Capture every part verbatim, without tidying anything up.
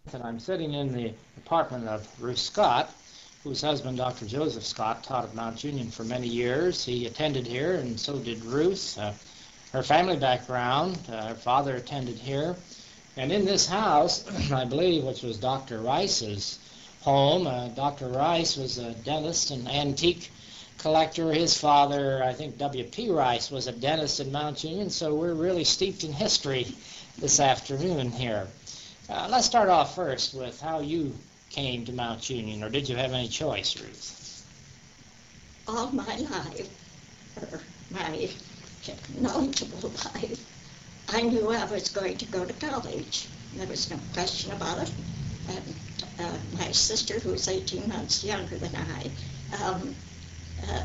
And I'm sitting in the apartment of Ruth Scott, whose husband, Doctor Joseph Scott, taught at Mount Union for many years. He attended here, and so did Ruth. Uh, her family background, uh, her father attended here. And in this house, I believe, which was Doctor Rice's home, uh, Doctor Rice was a dentist and antique collector. His father, I think W P Rice, was a dentist in Mount Union, so we're really steeped in history this afternoon here. Uh, let's start off first with how you came to Mount Union, or did you have any choice, Ruth? All my life, or my knowledgeable life, I knew I was going to go to college. There was no question about it. And uh, my sister, who was eighteen months younger than I, um, uh,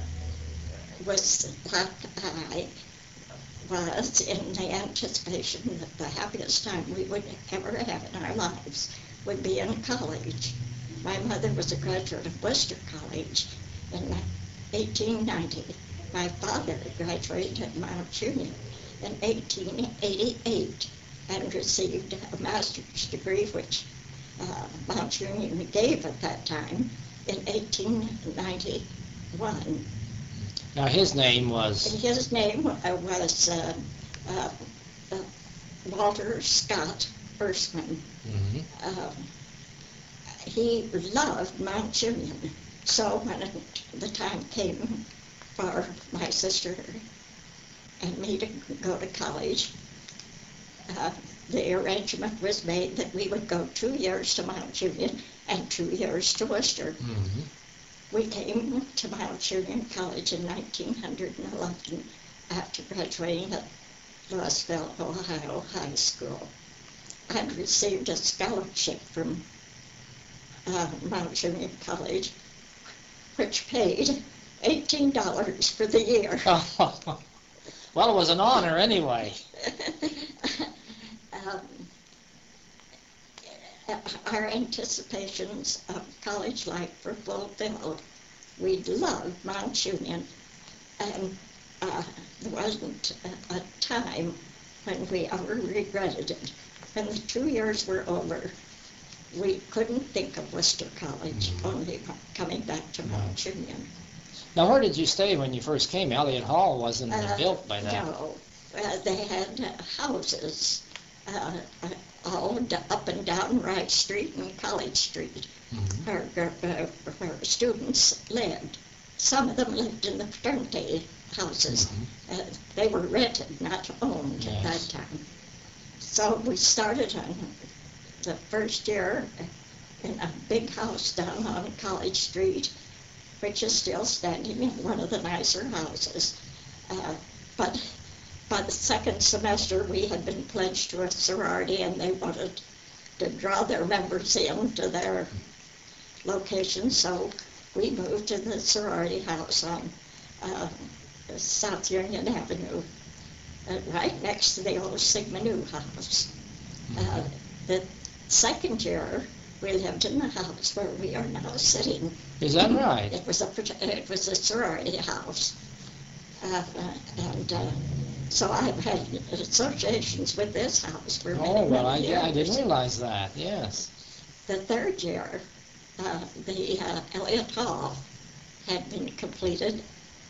was what I was in the anticipation that the happiest time we would ever have in our lives would be in college. My mother was a graduate of Worcester College in eighteen ninety. My father graduated at Mount Union in eighteen eighty-eight and received a master's degree, which uh, Mount Union gave at that time, in eighteen ninety-one. Now, his name was? And his name uh, was uh, uh, uh, Walter Scott Ersman. Mm-hmm. Um, he loved Mount Union, so when it, the time came for my sister and me to go to college, uh, the arrangement was made that we would go two years to Mount Union and two years to Worcester. Mm-hmm. We came to Mount Union College in nineteen eleven after graduating at Louisville, Ohio High School. I received a scholarship from uh, Mount Union College, which paid eighteen dollars for the year. Well, it was an honor anyway. um, Our anticipations of college life were fulfilled. We loved Mount Union, and uh, there wasn't a, a time when we ever regretted it. When the two years were over, we couldn't think of Worcester College, mm-hmm. only coming back to Mount yeah. Union. Now, where did you stay when you first came? Elliott Hall wasn't uh, built by that. No, uh, they had uh, houses uh, all up and down Wright Street and College Street, mm-hmm. where, uh, where students lived. Some of them lived in the fraternity houses. Mm-hmm. Uh, they were rented, not owned yes. at that time. So we started on the first year in a big house down on College Street, which is still standing in one of the nicer houses. Uh, but by the second semester, we had been pledged to a sorority, and they wanted to draw their members in to their location, so we moved to the sorority house on uh, South Union Avenue, uh, right next to the old Sigma Nu house. Uh, the second year, we lived in the house where we are now sitting. Is that right? It was a it was a sorority house, uh, and uh, so I've had associations with this house for many, oh, well, many I, years. Yeah, I didn't realize that. Yes. The third year, uh, the uh, Elliott Hall had been completed.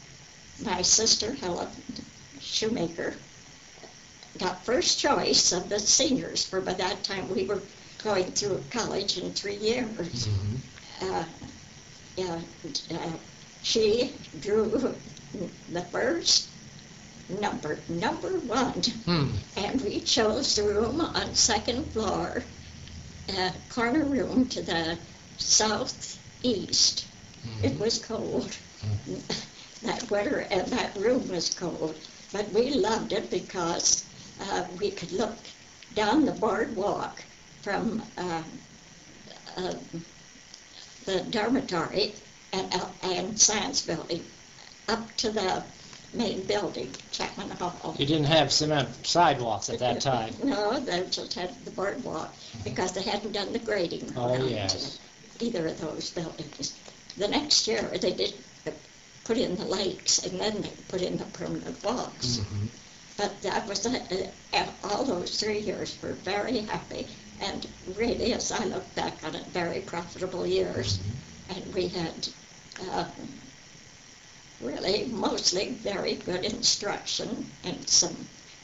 My sister Helen Shoemaker got first choice of the seniors, for by that time we were going through college in three years. Mm-hmm. uh, and, uh, she drew the first number, number one, hmm. and we chose the room on second floor, uh, corner room to the southeast. Mm-hmm. It was cold. Mm-hmm. That winter, and that room was cold, but we loved it because uh, we could look down the boardwalk from uh, uh, the dormitory and, uh, and science building up to the main building, Chapman Hall. You didn't have cement sidewalks at that time? No, they just had the boardwalk because they hadn't done the grading oh, around yes. either of those buildings. The next year they did put in the lakes, and then they put in the permanent walks. Mm-hmm. But that was, uh, uh, all those three years were very happy, And really, as I look back on it, very profitable years. Mm-hmm. And we had uh, really mostly very good instruction and some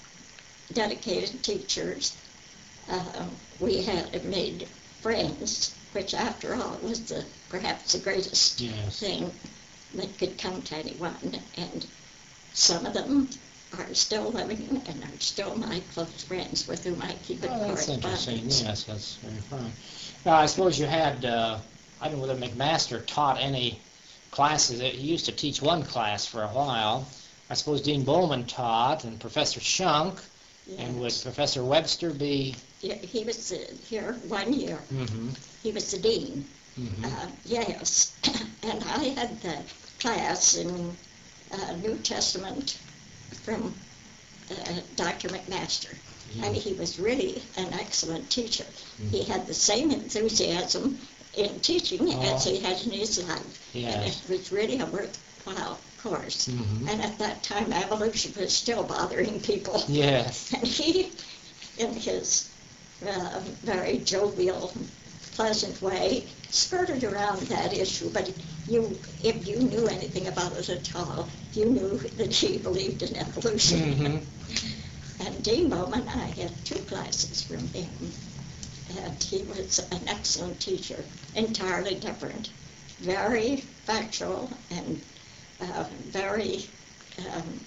dedicated teachers. Uh, we had made friends, which after all was the, perhaps the greatest yes. thing that could come to anyone. And some of them are still living and are still my close friends with whom I keep in oh, that's correspondence. Interesting. Yes, that's very fine. Now, I suppose you had, uh, I don't know whether McMaster taught any classes. He used to teach one class for a while. I suppose Dean Bowman taught, and Professor Shunk. Yes. And would Professor Webster be? Yeah, he was uh, here one year. Mm-hmm. He was the dean. Mm-hmm. Uh, yes. And I had the class in uh, New Testament from uh, Doctor McMaster. Yeah. I mean, he was really an excellent teacher. Mm-hmm. He had the same enthusiasm in teaching oh. as he had in his life. Yes. And it was really a worthwhile course. Mm-hmm. And at that time, evolution was still bothering people. Yes. And he, in his uh, very jovial, pleasant way, skirted around that issue. But you, if you knew anything about it at all, you knew that he believed in evolution. Mm-hmm. And Dean Bowman, I had two classes from him. And he was an excellent teacher, entirely different, very factual and uh, very um,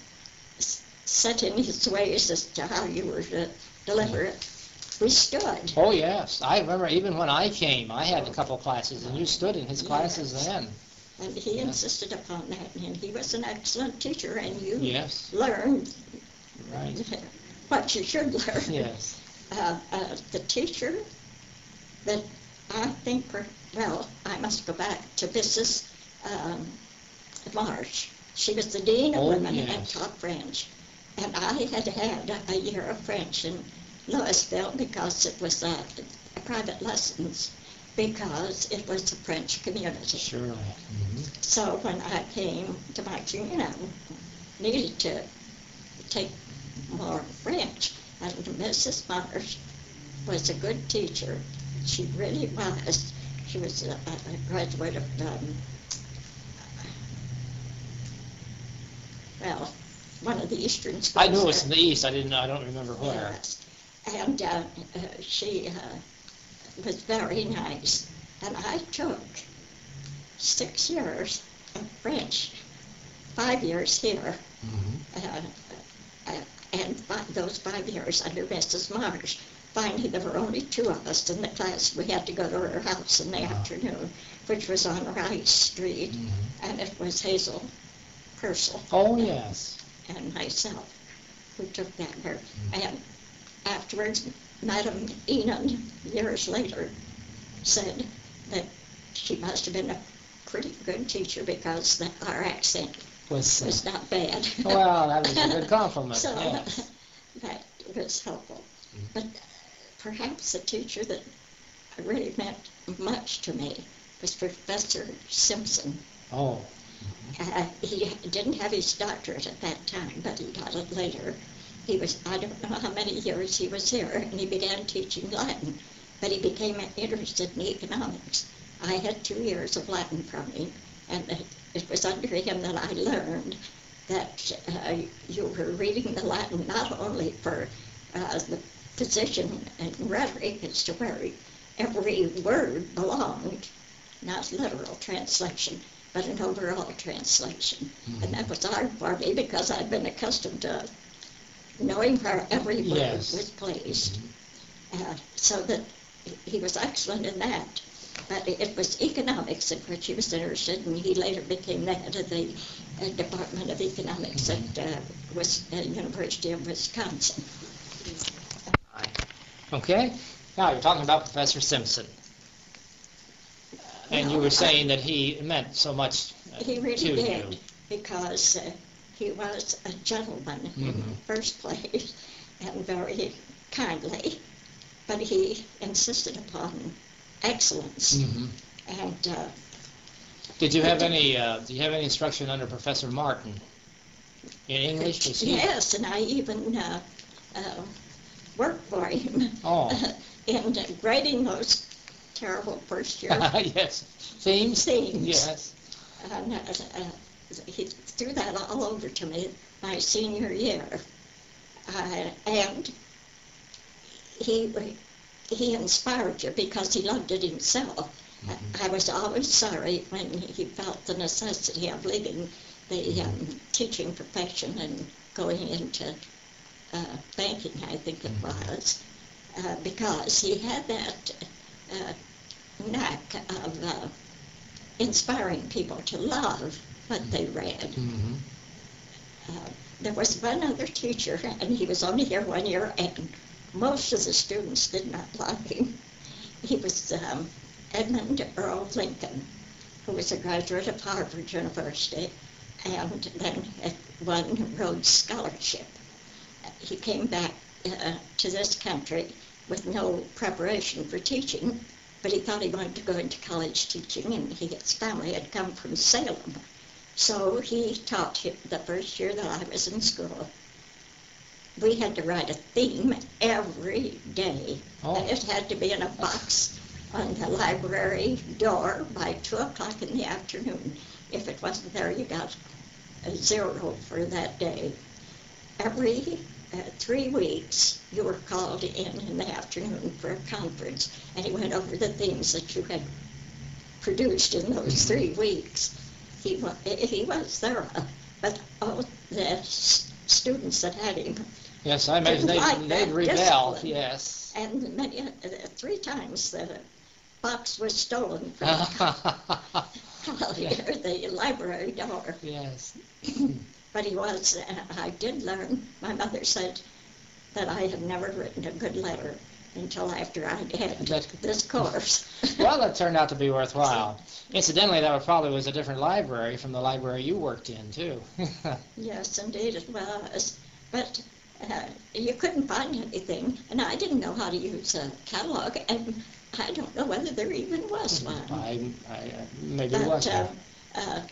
set in his ways as to how you were to deliver it. We stood. Oh, yes. I remember even when I came, I had a couple of classes, and you stood in his classes yes. then. And he yes. insisted upon that, and he was an excellent teacher, and you yes. learned right. what you should learn. Yes. Uh, uh, the teacher that I think, per, well, I must go back to Missus Um, Marsh. She was the dean of oh, women yes. and taught French. And I had had a year of French in Louisville because it was uh, private lessons, because it was a French community. Surely. Mm-hmm. So when I came to my junior, I needed to take more French. And Missus Marsh was a good teacher. She really was. She was a, a graduate of, um, well, one of the eastern schools. I knew it was in the east. I didn't. I don't remember where. Yes. And uh, uh, she uh, was very nice. And I took six years of French, five years here. Mm-hmm. uh, uh, and five, those five years under Missus Marsh. Finally, there were only two of us in the class. We had to go to her house in the uh-huh. afternoon, which was on Rice Street, mm-hmm. and it was Hazel Purcell. Oh, yes. And myself who took that her. Mm-hmm. And afterwards, Madam Enon, years later, said that she must have been a pretty good teacher because the, our accent was, uh, was not bad. Well, that was a good compliment. So yes. that was helpful. Mm-hmm. But perhaps the teacher that really meant much to me was Professor Simpson. Oh. Mm-hmm. Uh, he didn't have his doctorate at that time, but he got it later. He was, I don't know how many years he was here, and he began teaching Latin, but he became interested in economics. I had two years of Latin from him, and it, it was under him that I learned that uh, you were reading the Latin not only for uh, the position and rhetoric as to where every word belonged, not literal translation, but an overall translation. Mm-hmm. And that was hard for me because I'd been accustomed to knowing where every word yes. was placed. Mm-hmm. Uh, so that he was excellent in that. But it was economics in which he was interested, and he later became the head of the uh, Department of Economics mm-hmm. at uh, Wis- uh, University of Wisconsin. Okay. Now you're talking about Professor Simpson. And well, you were saying I, that he meant so much uh, he really to did, you. Because uh, he was a gentleman mm-hmm. in the first place, and very kindly, but he insisted upon excellence. Mm-hmm. And uh, did you have any? Uh, did you have any instruction under Professor Martin in English? Was he... Yes, and I even uh, uh, worked for him. Oh. in grading those terrible first year Yes. Themes? themes, Yes. and, uh, uh, he threw that all over to me my senior year. Uh, and he he inspired you because he loved it himself. Mm-hmm. I was always sorry when he felt the necessity of leaving the um, teaching profession and going into uh, banking, I think it was, uh, because he had that uh, knack of uh, inspiring people to love what they read. Mm-hmm. Uh, there was one other teacher, and he was only here one year, and most of the students did not like him. He was um, Edmund Earl Lincoln, who was a graduate of Harvard University, and then had won Rhodes Scholarship. He came back uh, to this country with no preparation for teaching, but he thought he wanted to go into college teaching, and he, his family had come from Salem. So he taught him the first year that I was in school. We had to write a theme every day. Oh. It had to be in a box on the library door by two o'clock in the afternoon. If it wasn't there, you got a zero for that day. Every uh, three weeks, you were called in in the afternoon for a conference, and he went over the themes that you had produced in those three weeks. He was, he was thorough, but all the s- students that had him, Yes, I imagine Didn't they'd, like they'd that rebel. discipline. Yes. and many, uh, three times the box was stolen from the, Yeah. or the library door. Yes. But he was, uh, I did learn, my mother said that I had never written a good letter until after I'd had That- this course. Well, it turned out to be worthwhile. Incidentally, that probably was a different library from the library you worked in, too. Yes, indeed it was. But uh, you couldn't find anything, and I didn't know how to use a catalog, and I don't know whether there even was one. I, I, uh, maybe But it was. uh, uh,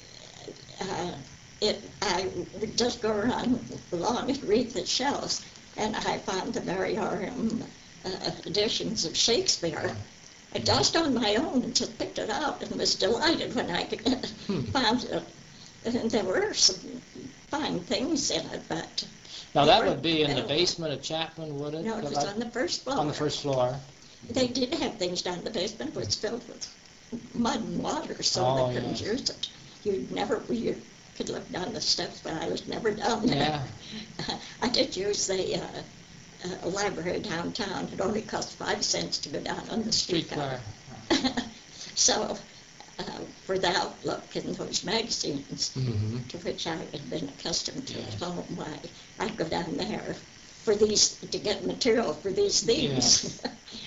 uh, it, I would just go around along and read the shelves, and I found the Mary Orham uh, editions of Shakespeare. I just on my own and just picked it out and was delighted when I could Hmm. found it. And there were some fine things in it, but Now, they that were would be in the available. basement of Chapman, would it? No, it was Like- on the first floor. on the first floor. They did have things down in the basement, but it was filled with mud and water, so Oh, they couldn't yeah. use it. You'd never, you could look down the steps, but I was never down there. Yeah. I did use the uh, uh, library downtown. It only cost five cents to go down on the streetcar. Streetcar. So, uh, for the outlook in those magazines, Mm-hmm. to which I had been accustomed to Yes. at home, why I'd go down there for these to get material for these themes.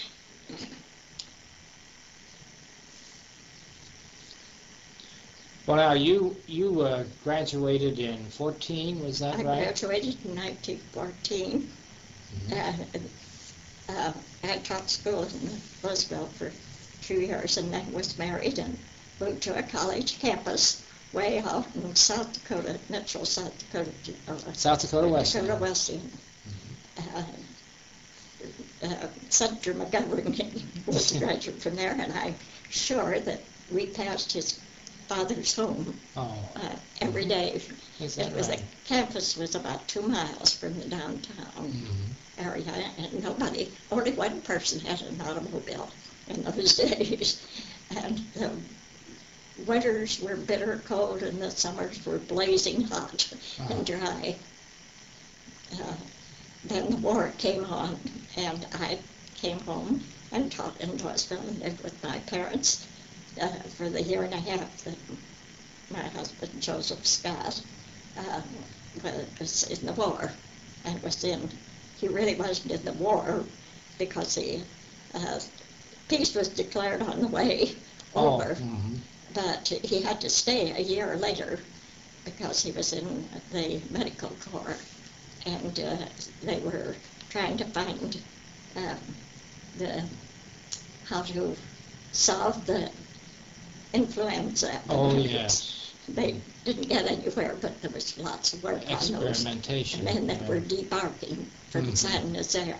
Well, now, you, you uh, graduated in fourteen, was that I right? graduated in nineteen fourteen. Mhm. Uh, uh, I taught school in Louisville for two years and then was married and moved to a college campus way out in South Dakota, Mitchell, South Dakota. Uh, South Dakota Wesleyan. Dakota Wesleyan. Uh, uh, Senator McGovern was a graduate from there, and I'm sure that we passed his father's home Oh, uh, every day. is It that was right? the campus was about two miles from the downtown Mhm. area, and nobody, only one person had an automobile in those days. And the winters were bitter cold, and the summers were blazing hot Uh-huh. and dry. Uh, then the war came on, and I came home and taught in Louisville and lived with my parents uh, for the year and a half that my husband, Joseph Scott, uh, was in the war, and was in, he really wasn't in the war because the uh, peace was declared on the way Oh, over, mhm. but he had to stay a year later because he was in the medical corps, and uh, they were trying to find um, the how to solve the influenza. Oh, epidemics. yes. They didn't get anywhere, but there was lots of work on those. Experimentation. And then they yeah. were debarking from Mhm. Saint Nazaire,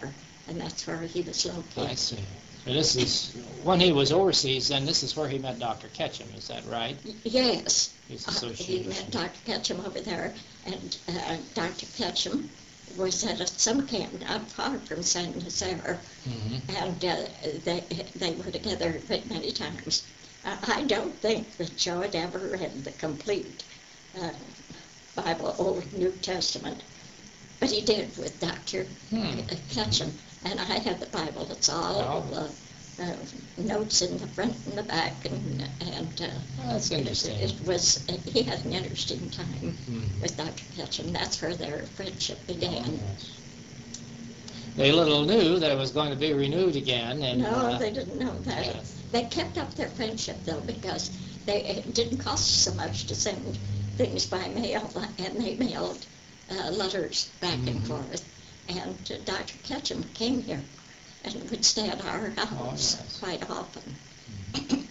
and that's where he was located. I see. So this is, when he was overseas, then this is where he met Doctor Ketchum, is that right? Y- Yes. His Uh, he association. met Doctor Ketchum over there, and uh, Doctor Ketchum was at a summer camp not far from Saint Nazaire, Mhm. and uh, they they were together a great many times. Uh, I don't think that Joe had ever read the complete uh, Bible, Old and New Testament, but he did with Doctor Hmm. Ketchum, and I have the Bible. It's all Oh. uh, uh, notes in the front and the back, and and uh, That's it, interesting. it was he had an interesting time Mhm. with Doctor Ketchum. That's where their friendship Oh, began. yes. They little knew that it was going to be renewed again, and No, uh, they didn't know that. yes. They kept up their friendship though, because they it didn't cost so much to send things by mail, and they mailed uh, letters back and Mhm. forth. And uh, Doctor Ketchum came here and would stay at our house yes. quite often. Yes.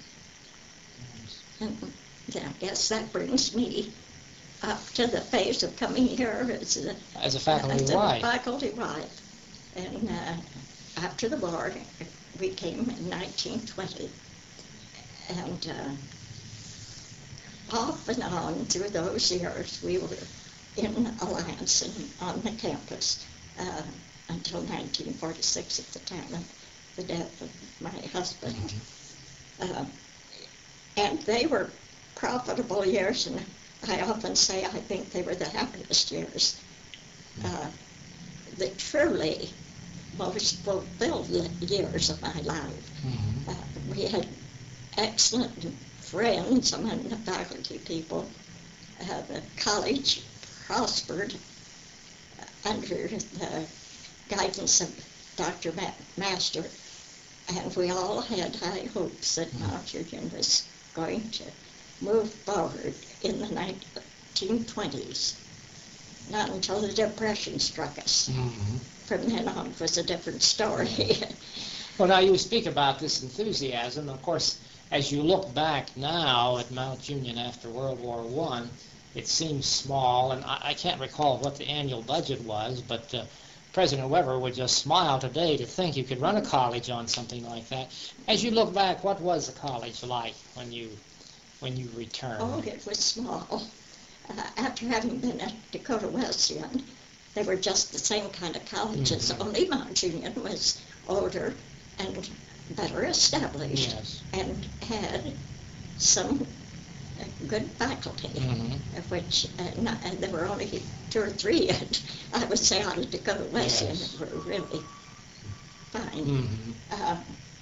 And I guess that brings me up to the phase of coming here as a, As a faculty as a wife. faculty wife. And uh, after the war, we came in nineteen twenty. And uh, off and on through those years, we were in Alliance and on the campus uh, until nineteen forty-six, at the time of the death of my husband. Uh, and they were profitable years, and I often say I think they were the happiest years. Uh, the truly most fulfilled years of my life. Mhm. Uh, we had excellent friends among the faculty people. Uh, the college prospered under the guidance of Doctor Ma- Master, and we all had high hopes that Mount Union was going to move forward in the nineteen twenties. Not until the Depression struck us. Mhm. From then on, it was a different story. Well, now you speak about this enthusiasm. Of course, as you look back now at Mount Union after World War One, it seems small, and I, I can't recall what the annual budget was, but uh, President Weber would just smile today to think you could run a college on something like that. As you look back, what was the college like when you when you returned? Oh, it was small. Uh, after having been at Dakota Wesleyan, they were just the same kind of colleges, Mhm. only Mount Union was older and better established, Yes. and had some uh, good faculty, Mhm. of which uh, not, and there were only two or three, and I would say out of Dakota Wesleyan Yes. that were really fine. Mhm. Uh,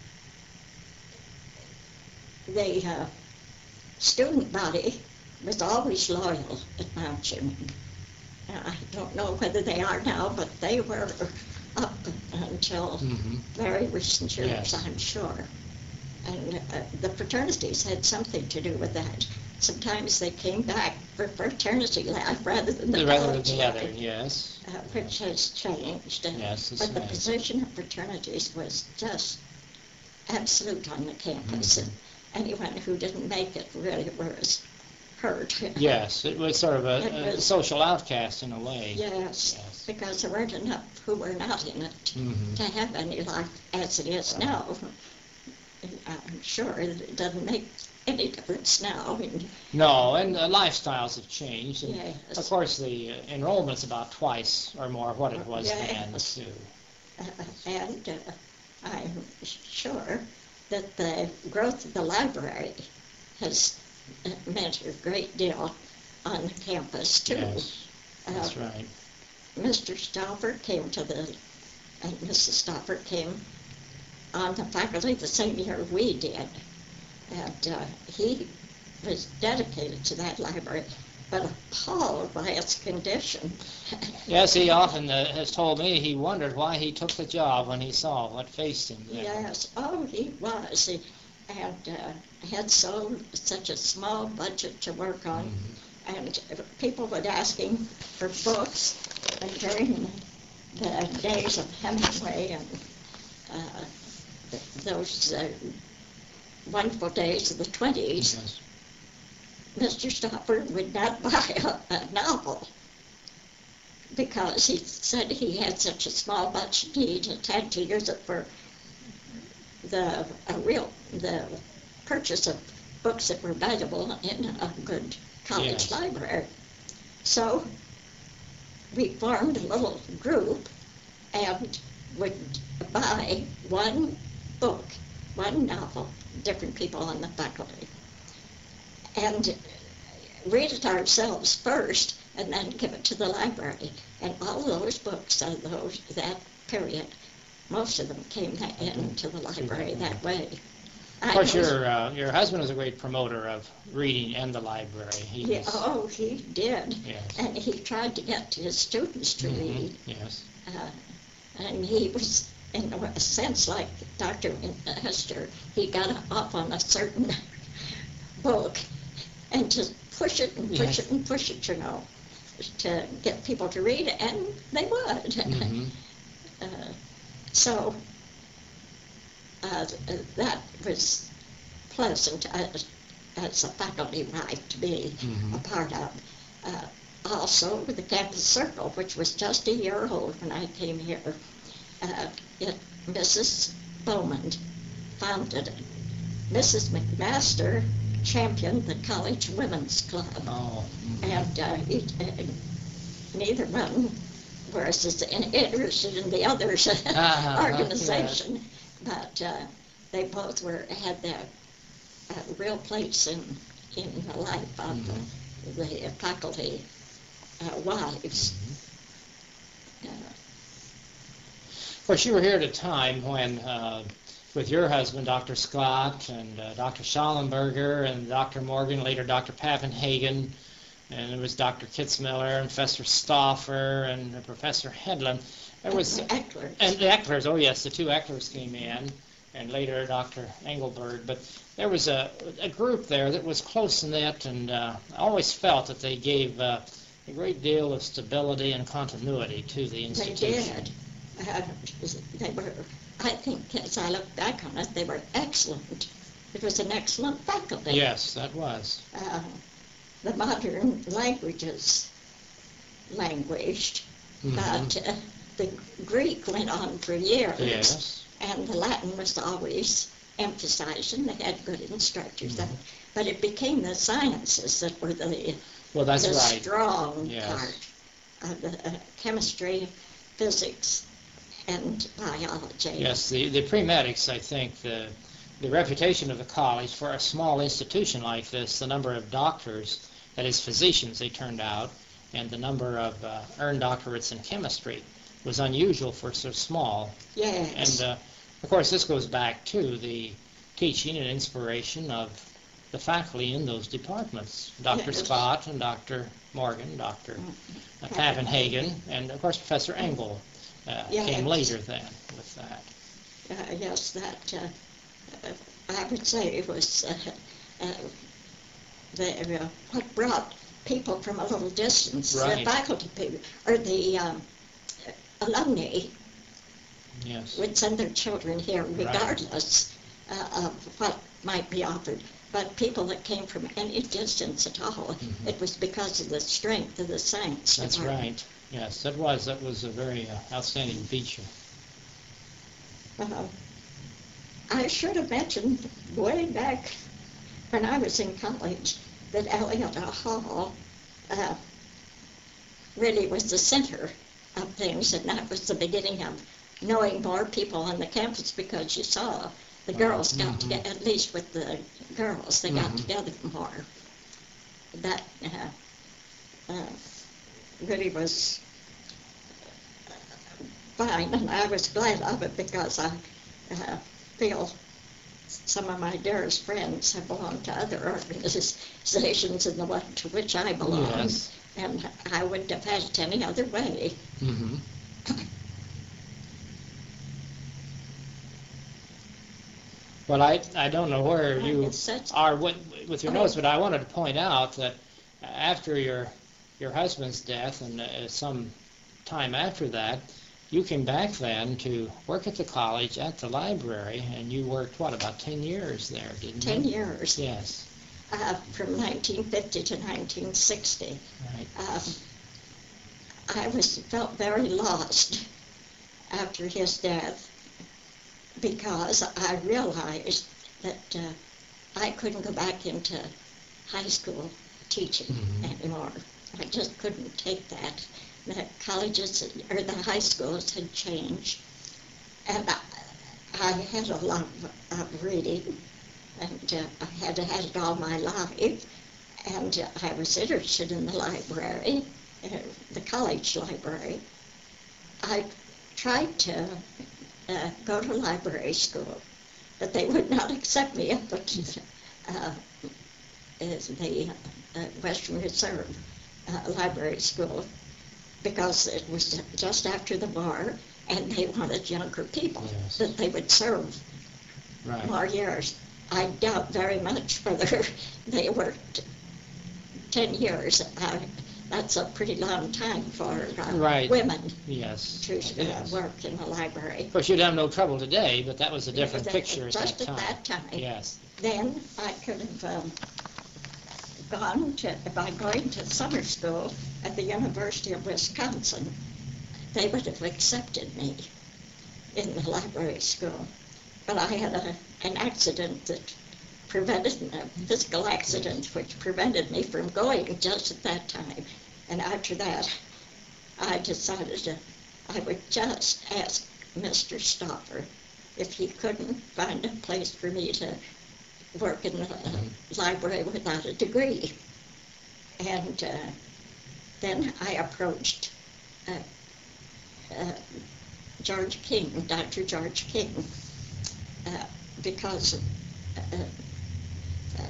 the uh, student body was always loyal at Mount Union. Uh, I don't know whether they are now, but they were up until Mhm. very recent years, Yes. I'm sure. And uh, the fraternities had something to do with that. Sometimes they came back for fraternity life rather than the Rather than college the other, life, yes. uh, which has changed. And, Yes, it's but the nice. position of fraternities was just absolute on the campus, Mhm. and anyone who didn't make it really was hurt. Yes, it was sort of a, It a was- social outcast in a way. Yes, Yes. because there weren't enough who were not in it Mhm. to have any life as it is Right. now. I'm sure that it doesn't make any difference now. And No, and uh, lifestyles have changed. And yes, of course, the uh, enrollment's about twice or more what it was then, Yes. too. uh, and uh, I'm sure that the growth of the library has uh, meant a great deal on the campus too. Yes, that's Uh, right. Mister Stauffer came to the, and Missus Stauffer came on the faculty the same year we did. And uh, he was dedicated to that library, but appalled by its condition. Yes, he often uh, has told me he wondered why he took the job when he saw what faced him there. Yes, oh, he was. He, and uh, had so such a small budget to work on. Mhm. And people would ask him for books, and during the days of Hemingway and uh, th- those uh, wonderful days of the twenties, Yes. Mister Stauffer would not buy a, a novel. because he said he had such a small budget, he just had to use it for the a real the purchase of books that were valuable in a good college Yes. library. So we formed a little group and would buy one book, one novel, different people on the faculty, and read it ourselves first and then give it to the library. And all those books of those that period, most of them came into the library that way. Of course, your uh, your husband was a great promoter of reading and the library. He Yeah, was, oh, he did. Yes. And he tried to get his students to Mhm, read. Yes. Uh, and he was, in a sense, like Doctor Hester. He got off on a certain book and just push it and push Yes. it and push it, you know, to get people to read it, and they would. Mhm. uh, so uh, that was pleasant as, as a faculty life to be Mhm. a part of. Uh, also, the campus circle, which was just a year old when I came here, uh, it, Missus Bowman founded it. Missus McMaster championed the College Women's Club, Oh. mhm. and uh, it, uh, neither one was as in- interested in the other's Uh-huh, organization, but uh, they both were had their uh, real place in in the life of Mhm. the, the faculty uh, wives. Uh, Of course, you were here at a time when, uh, with your husband, Doctor Scott, and uh, Doctor Schallenberger, and Doctor Morgan, later Doctor Pappenhagen, and it was Doctor Kitzmiller, and Professor Stauffer, and uh, Professor Hedlund. There was, Eckler. and the Ecklers, oh yes, the two Ecklers came in, and later Doctor Engelberg. But there was a, a group there that was close-knit, and uh, I always felt that they gave uh, a great deal of stability and continuity to the They institution. did. Uh, they were, I think, as I look back on it, they were excellent. It was an excellent faculty. Yes, that was. Uh, the modern languages languished, Mhm. but uh, the Greek went on for years, Yes. and the Latin was always emphasized, and they had good instructors. Mhm. And, but it became the sciences that were the, Well, that's the right. strong Yes. part of the uh, chemistry, physics, and biology. Yes, the, the pre-medics, I think, the, the reputation of the college for a small institution like this, the number of doctors, that is physicians they turned out, and the number of uh, earned doctorates in chemistry was unusual for so small. Yes. And, uh, of course, this goes back to the teaching and inspiration of the faculty in those departments, Doctor Yes. Scott and Doctor Morgan, Doctor Pappenhagen, and, of course, Professor Engel uh, Yes. came later then with that. Uh, yes, that uh, uh, I would say it was uh, uh, the, uh, what brought people from a little distance, Right. the faculty people, or the um, alumni Yes. would send their children here regardless uh, of what might be offered. But people that came from any distance at all, Mhm. it was because of the strength of the science That's department. right. Yes, that was that was a very uh, outstanding feature. Uh, I should have mentioned way back when I was in college that Elliott Hall uh, really was the center of things, and that was the beginning of knowing more people on the campus, because you saw the girls got Mhm. together, at least with the girls, they got Mhm. together more. That uh, uh, really was fine, and I was glad of it, because I uh, feel some of my dearest friends have belonged to other organizations than the one to which I belong, Yes. and I wouldn't have had it any other way. Mm-hmm. Well, I I don't know where I you guess that's- are with, with your Okay. notes, but I wanted to point out that after your your husband's death and uh, some time after that, you came back then to work at the college at the library, and you worked, what, about ten years there, didn't Ten you? years, Yes, uh, from nineteen fifty to nineteen sixty. right. Um, I was felt very lost after his death because I realized that uh, I couldn't go back into high school teaching mm-hmm. anymore. I just couldn't take that. The colleges or the high schools had changed, and I, I had a lot of, of reading, and uh, I had had it all my life, and uh, I was interested in the library, uh, the college library. I tried to uh, go to library school, but they would not accept me up at uh, the uh, Western Reserve uh, Library School because it was just after the war, and they wanted younger people yes. that they would serve right. more years. I doubt very much whether they worked ten years. Uh, that's a pretty long time for uh, right. women yes. to uh, work in the library. Of course, you'd have no trouble today, but that was a different that, picture at just that time. Just at that time. Yes. Then I could have um, gone to, by going to summer school at the University of Wisconsin, they would have accepted me in the library school. But I had a, an accident that prevented, a physical accident, which prevented me from going just at that time. And after that, I decided to, I would just ask Mister Stoffer if he couldn't find a place for me to work in the uh, library without a degree. And uh, then I approached uh, uh, George King, Doctor George King, uh, because uh, uh,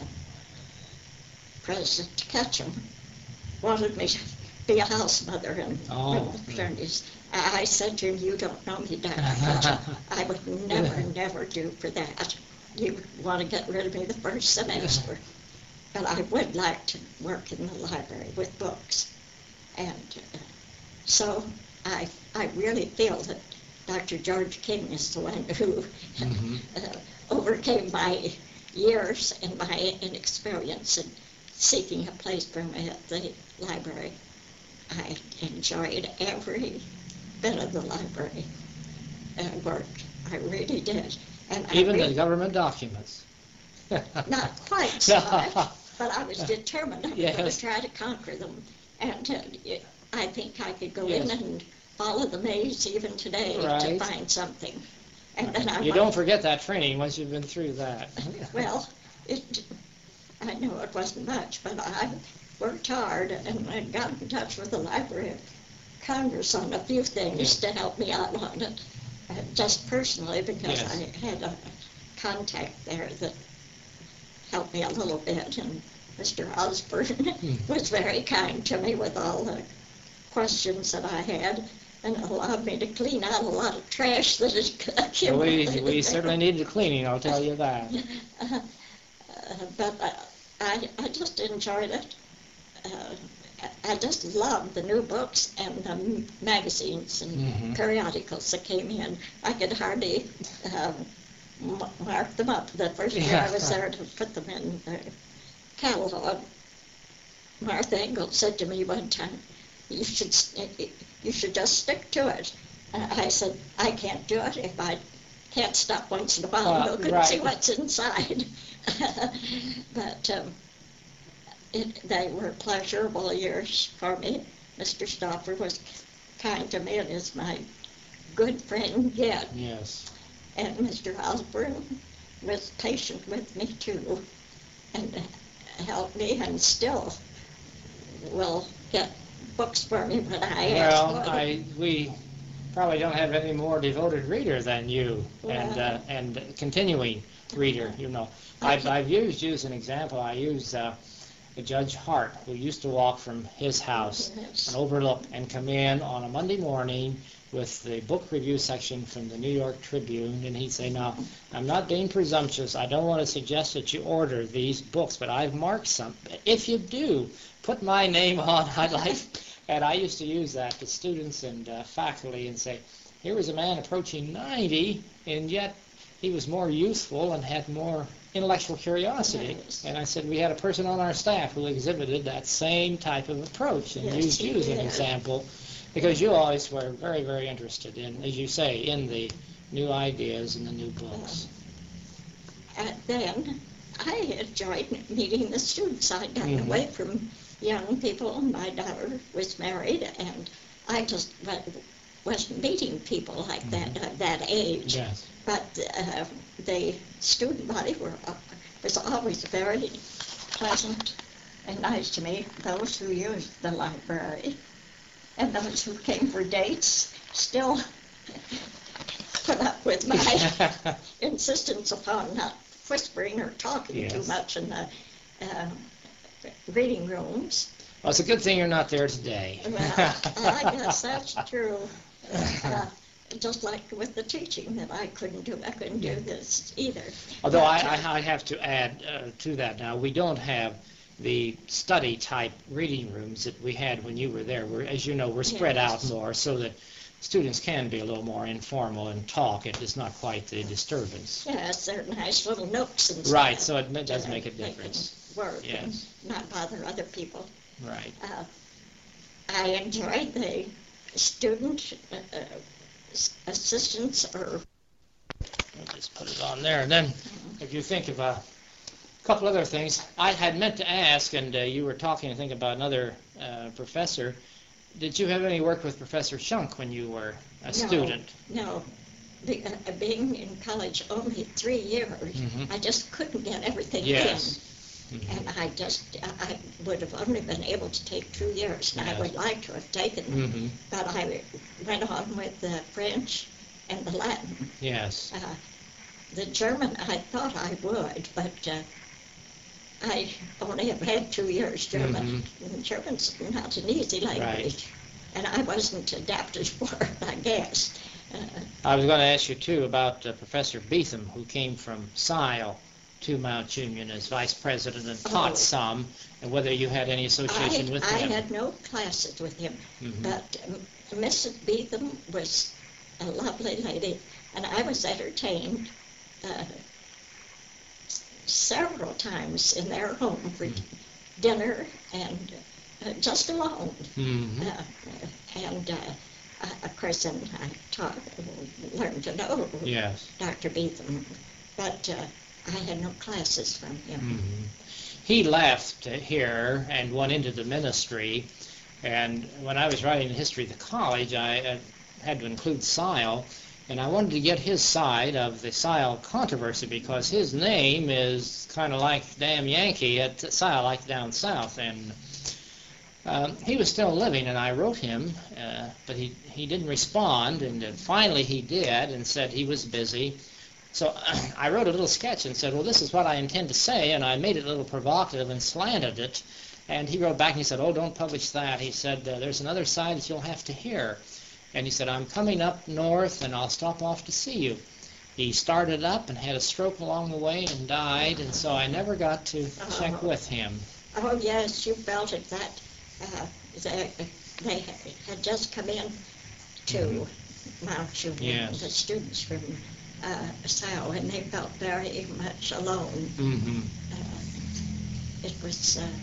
President Ketchum wanted me to be a house mother in oh, fraternities. I, I said to him, "You don't know me, Doctor Ketchum. I would never, never do for that. You want to get rid of me the first semester." But I would like to work in the library with books. And uh, so I I really feel that Doctor George King is the one who mm-hmm. uh, overcame my years and my inexperience in seeking a place for me at the library. I enjoyed every bit of the library uh, work. I really did. And Even really, the government documents. Not quite so much, but I was determined I yes. was going to try to conquer them. And uh, I think I could go yes. in and follow the maze even today right. to find something. And then I you might, don't forget that training once you've been through that. Well, it, I know it wasn't much, but I worked hard and I got in touch with the Library of Congress on a few things yes. to help me out on it, uh, just personally, because yes. I had a contact there that helped me a little bit, and Mister Osborne hmm. was very kind to me with all the questions that I had, and allowed me to clean out a lot of trash that had accumulated. We, we certainly needed cleaning, I'll tell you that. Uh, uh, but I, I, I just enjoyed it. Uh, I just loved the new books and the magazines and mm-hmm. periodicals that came in. I could hardly um, mark them up. The first year yeah. I was there to put them in the catalog, Martha Engel said to me one time, you should you should just stick to it. And I said, I can't do it if I can't stop once in a while and uh, look and right. see what's inside. But um, it, they were pleasurable years for me. Mister Stoffer was kind to me and is my good friend yet. Yes. And Mister Osborne was patient with me too, and helped me, and still will get books for me when I ask Well, I we probably don't have any more devoted reader than you, well, and uh, and continuing reader. You know, I've I've used you as an example. I use uh, Judge Hart, who used to walk from his house yes. and overlook and come in on a Monday morning with the book review section from the New York Tribune, and he'd say, now, I'm not being presumptuous. I don't want to suggest that you order these books, but I've marked some. If you do, put my name on. I'd like, and I used to use that to students and uh, faculty and say, here was a man approaching ninety, and yet he was more youthful and had more intellectual curiosity. Yes. And I said, we had a person on our staff who exhibited that same type of approach and yes, used you as an did. example. Because you always were very, very interested in, as you say, in the new ideas and the new books. Uh, and then I enjoyed meeting the students. I'd gotten Mhm. away from young people. My daughter was married, and I just wa- wasn't meeting people like that of that age. Yes. But uh, the student body were uh, was always very pleasant and nice to me. Those who used the library and those who came for dates still put up with my insistence upon not whispering or talking Yes. too much in the uh, reading rooms. Well, it's a good thing you're not there today. Well, I guess that's true. Uh, just like with the teaching, that I couldn't do, I couldn't do this either. Although But, I, uh, I I have to add uh, to that now, we don't have the study type reading rooms that we had when you were there. We're, as you know, we're spread Yes. out more so that students can be a little more informal and talk. It is not quite the disturbance. Yes, they're nice little nooks and stuff. Right, so it ma- does uh, make a they can difference. Work Yes. and not bother other people. Right. Uh, I enjoyed the student uh, uh, s- assistants or I'll just put it on there. And then if you think of a couple other things, I had meant to ask, and uh, you were talking, I think, about another uh, professor. Did you have any work with Professor Shunk when you were a No. student? No, Be, uh, being in college only three years, Mhm. I just couldn't get everything Yes. in. Mhm. And I just, I would have only been able to take two years, and Yes. I would like to have taken them. Mhm. But I went on with the French and the Latin. Yes. Uh, the German, I thought I would, but uh, I only have had two years German. Mhm. And German's not an easy language. And I wasn't adapted for it, I guess. Uh, I was going to ask you, too, about uh, Professor Beetham, who came from Sile to Mount Union as vice president and taught Oh. some, and whether you had any association I, with I him. had no classes with him, Mhm. but um, Missus Beetham was a lovely lady, and I was entertained uh, several times in their home for Mhm. dinner and uh, just alone. Mhm. Uh, and uh, uh, of course, then I taught, learned to know Yes. Doctor Beetham, but uh, I had no classes from him. Mhm. He left here and went into the ministry, and when I was writing the history of the college, I uh, had to include Sile, and I wanted to get his side of the Sile controversy because his name is kind of like damn Yankee at Sile, like down south, and um, he was still living, and I wrote him, uh, but he, he didn't respond, and uh, finally he did and said he was busy. So I wrote a little sketch and said, well, this is what I intend to say, and I made it a little provocative and slanted it. And he wrote back and he said, oh, don't publish that. He said, uh, there's another side that you'll have to hear. And he said, I'm coming up north, and I'll stop off to see you. He started up and had a stroke along the way and died, and so I never got to check Oh. with him. Oh, yes, you felt it that uh, they, they had just come in to Mount Union, Yes. the students from uh, Sile, and they felt very much alone. Mm-hmm. Uh, it was, uh,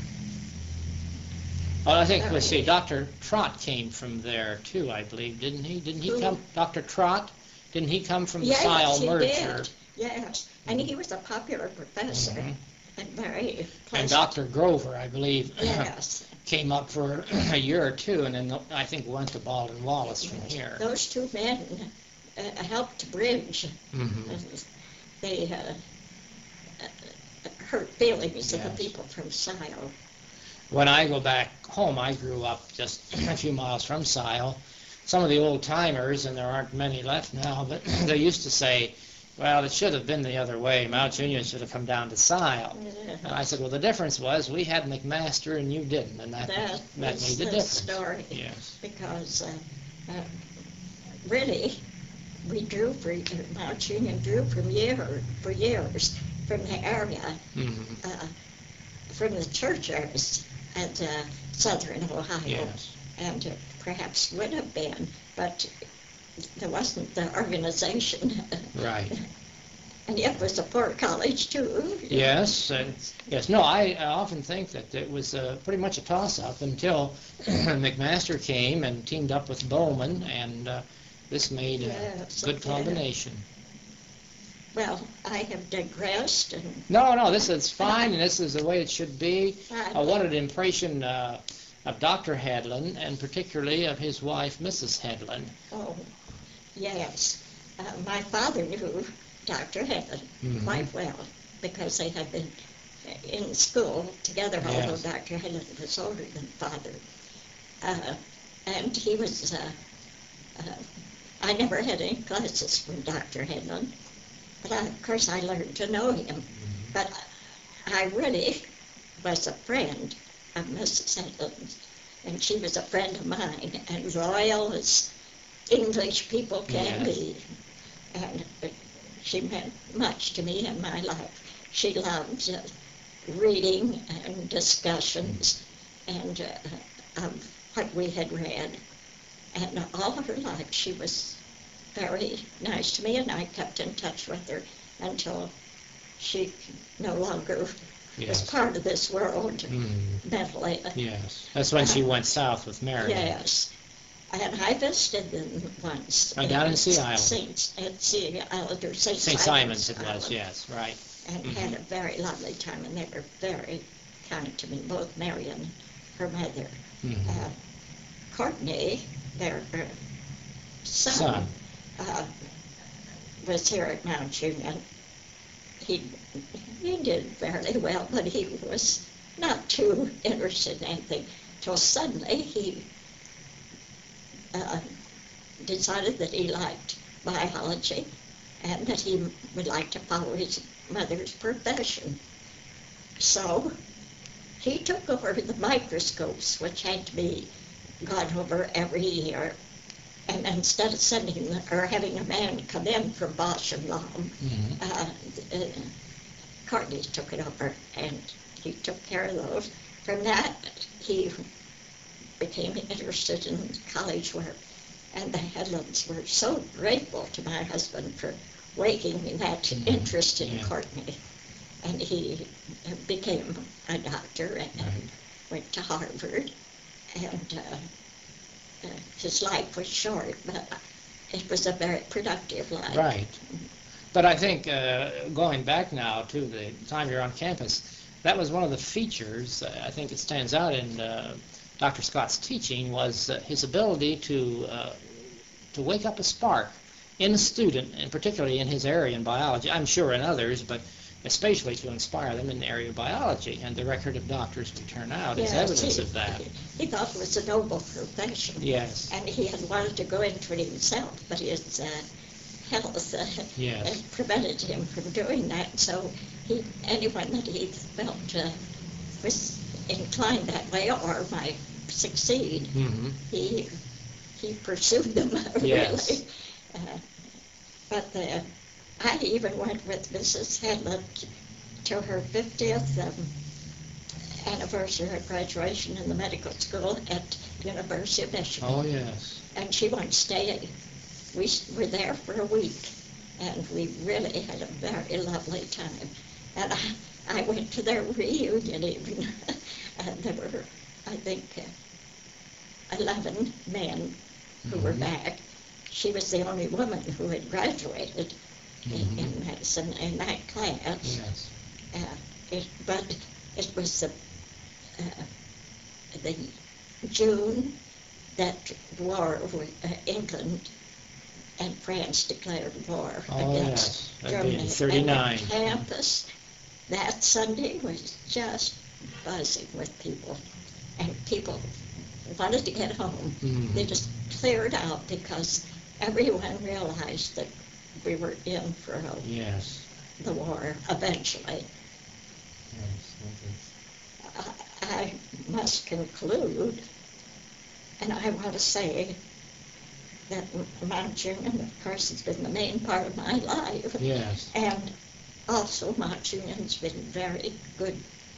Well, I think, let's Very. see, Doctor Trott came from there, too, I believe, didn't he? Didn't he Who? come, Doctor Trott? Didn't he come from the yes, Sile he merger? did. Yes, and he was a popular professor Mhm. and very And pleasant. Doctor Grover, I believe, Yes, came up for a year or two, and then I think went to Baldwin Wallace from here. those two men uh, helped to bridge Mhm. the uh, uh, hurt feelings of the Yes. people from Sile. When I go back home, I grew up just a few miles from Sile. Some of the old timers, and there aren't many left now, but they used to say, well, it should have been the other way. Mount Union should have come down to Sile. And I said, well, the difference was we had McMaster and you didn't, and that, That that was made the the difference. story. Yes. Because uh, uh, really, we drew for Mount Union drew from year for years from the area, Mhm. uh, from the churches at uh, Southern Ohio, Yes. and uh, perhaps would have been, but there wasn't the organization. Right. And it was a poor college, too. Yes, uh, yes. No, I, I often think that it was uh, pretty much a toss-up until McMaster came and teamed up with Bowman, and uh, this made a Yes, good it did. combination. Well, I have digressed, and No, no, this is fine, and this is the way it should be. I I wanted an impression uh, of Doctor Hedlund, and particularly of his wife, Missus Hedlund. oh, yes. Uh, my father knew Doctor Hedlund Mhm. quite well because they had been in school together, although Yes. Doctor Hedlund was older than Father. Uh, and he was, uh, uh, I never had any classes from Doctor Hedlund, but I, of course I learned to know him. But I really was a friend of Missus Hedlund, and she was a friend of mine, and loyal as English people can Yes. be. And uh, she meant much to me in my life. She loved uh, reading and discussions and uh, of what we had read. And all of her life she was very nice to me, and I kept in touch with her until she no longer was Yes. part of this world Mm, mentally. yes. That's when she went south with Marion. Yes. And I visited them once. Oh, down in Sea Island. Saint, at Sea Island, or Saint Saint Simon's Simon's it was, Island, yes, right. and Mhm. had a very lovely time, and they were very kind to me, both Marion and her mother. Mhm. Uh, Courtney, their uh, son, Son. Uh, was here at Mount Union. He, he did fairly well, but he was not too interested in anything. Till suddenly he uh, decided that he liked biology and that he would like to follow his mother's profession. So he took over the microscopes, which had to be gone over every year. And instead of sending or having a man come in from Bosch and Lomb, Mhm. uh, uh, Courtney took it over, and he took care of those. From that, he became interested in college work, and the Hedlunds were so grateful to my husband for waking that Mhm. interest in Yeah. Courtney. And he became a doctor and Right. went to Harvard, and uh, uh, his life was short, but it was a very productive life. Right. But I think uh, going back now to the time you're on campus, that was one of the features, uh, I think it stands out in uh, Doctor Scott's teaching, was uh, his ability to uh, to wake up a spark in a student, and particularly in his area in biology, I'm sure in others, but especially to inspire them in the area of biology, and the record of doctors we turn out is Yes, evidence he, of that. He thought it was a noble profession. Yes. And he had wanted to go into it himself, but his uh, health uh, Yes. uh, prevented him from doing that. So he, anyone that he felt uh, was inclined that way or might succeed, Mm-hmm. he he pursued them really. Yes. Uh, but the, I even went with Missus Hedlund to her fiftieth um, anniversary of graduation in the medical school at University of Michigan. Oh, yes. And she wanted to stay. We s- were there for a week, and we really had a very lovely time. And I, I went to their reunion even, and there were, I think, uh, eleven men who were Mhm. back. She was the only woman who had graduated in, Mhm. in medicine in that class. Yes. Uh, it, but it was the, uh, the June that war with uh, England and France declared war Oh, against yes. That'd be Germany. in thirty-nine. And the campus that Sunday was just buzzing with people, and people wanted to get home. Mhm. They just cleared out because everyone realized that we were in for a, Yes. the war eventually. Yes. that is- I, I must conclude, and I want to say that Mount Union, of course, has been the main part of my life. Yes. And also Mount Union's been very good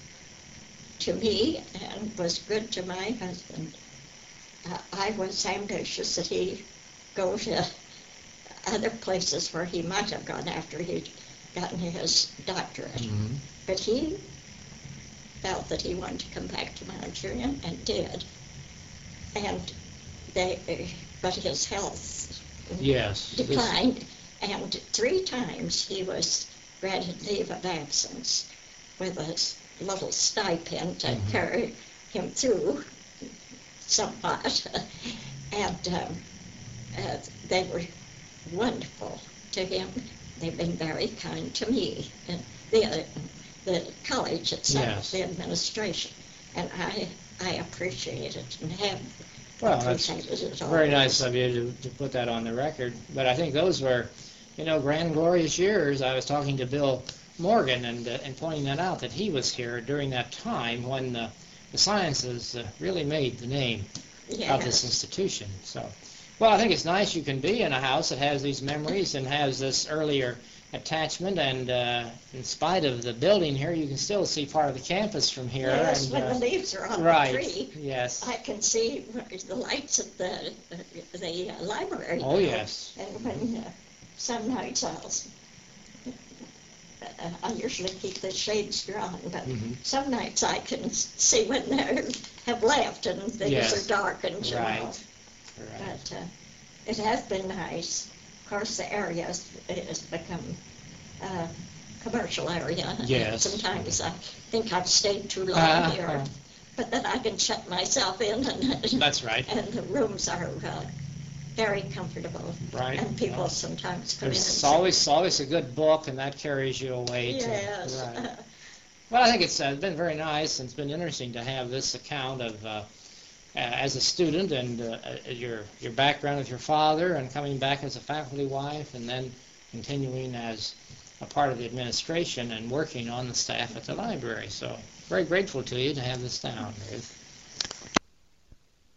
to me and was good to my husband. Uh, I was ambitious that he go to other places where he might have gone after he gotten his doctorate. Mm-hmm. But he felt that he wanted to come back to Mount Union and did. And they, but his health Yes. declined, and three times he was granted leave of absence with a little stipend to Mhm. carry him through somewhat. And um, uh, they were wonderful to him. They've been very kind to me, and the, uh, the college itself, Yes. the administration. And I, I appreciate it and have Well, that's appreciated it very always. nice of you to, to put that on the record. But I think those were, you know, grand, glorious years. I was talking to Bill Morgan and uh, and pointing that out, that he was here during that time when uh, the sciences uh, really made the name of this Yes. institution. So, well, I think it's nice you can be in a house that has these memories and has this earlier attachment, and uh, in spite of the building here, you can still see part of the campus from here. Yes, and, when uh, the leaves are on right, the tree, yes. I can see the lights at the the uh, library. Oh, now. yes. And when uh, some nights I'll, uh, I usually keep the shades drawn, but Mhm. some nights I can s- see when they have left and things Yes. are darkened. You Right. know. Right. But uh, it has been nice. Of course, the area has, it has become a commercial area. Yes. Sometimes I think I've stayed too long Uh-huh. here, but then I can shut myself in, and That's right. and the rooms are uh, very comfortable. Right. And people Well, sometimes come in. There's and say, always always a good book, and that carries you away. To, Yes. right. Well, I think it's uh, been very nice, and it's been interesting to have this account of uh, uh, as a student, and uh, uh, your your background with your father, and coming back as a faculty wife, and then continuing as a part of the administration and working on the staff at the library. So very grateful to you to have this down, Ruth.